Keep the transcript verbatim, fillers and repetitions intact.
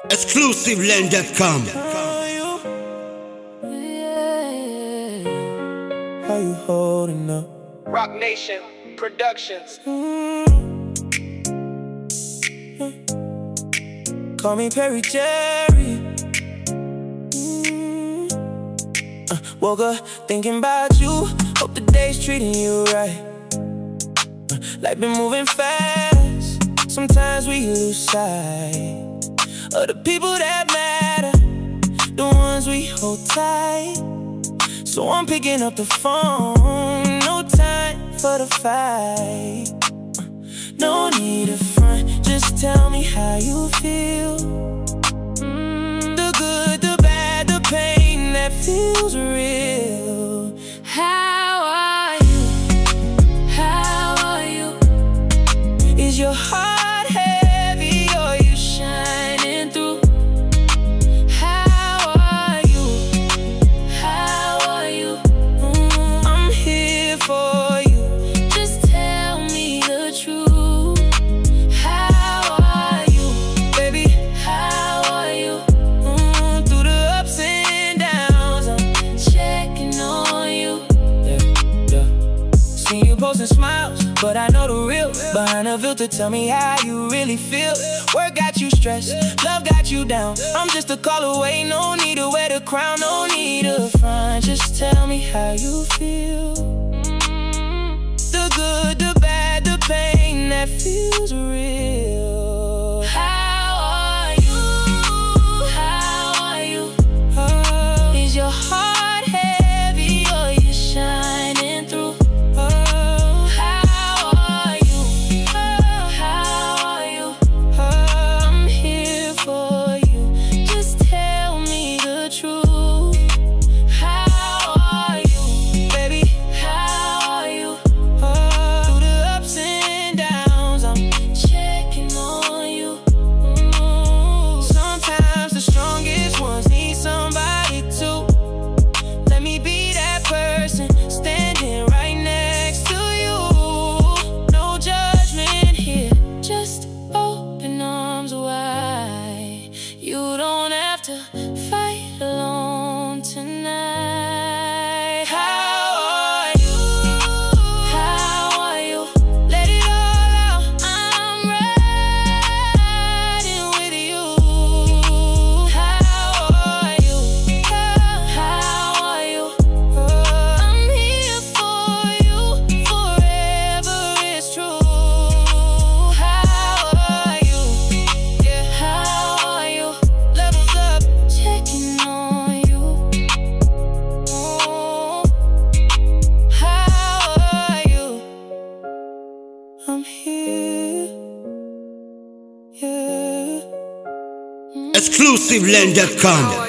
exclusive land dot com. How you holding up? Rock Nation Productions. Call me Perry Jerry. Mm. Uh, woke up thinking about you. Hope the day's treating you right. Uh, life been moving fast. Sometimes we lose sight of the people that matter, the ones we hold tight. So I'm picking up the phone. No time for the fight. uh, No need to front. Just tell me how you feel. mm, The good, the bad, the pain that feels real. How are you? How are you? Is your heart heavy or you shining through? How are you? How are you? Mm, I'm here for you. Just tell me the truth. How are you, baby? How are you? Mm, through the ups and downs, I'm checking on you. Yeah, yeah. See you posting smiles, but I know the real behind the filter. Tell me how you really feel. Work got you stressed, love got you down. I'm just a call away, no need to wear the crown, no need to front. Just tell me how you feel. The good, the bad, the pain that feels real. How are you? How are you? Oh, is your heart heavy or you shining through? Oh, how are you? Oh, how are you? Oh, I'm here for you. Just tell me the truth. How are you, baby? How are you? Oh, through the ups and downs, I'm checking on you. Mm. Sometimes the strongest ones need somebody to let me be that person standing right next to you. No judgment here, just open arms wide. You don't have to fight alone tonight. How are you? How are you? Let it all out. I'm riding with you. How are you? How are you? Oh, I'm here for you forever. It's true. How are you? Yeah, how are you? Levels up, checking on you. Oh, how are you? I'm here. Yeah. exclusive land dot com.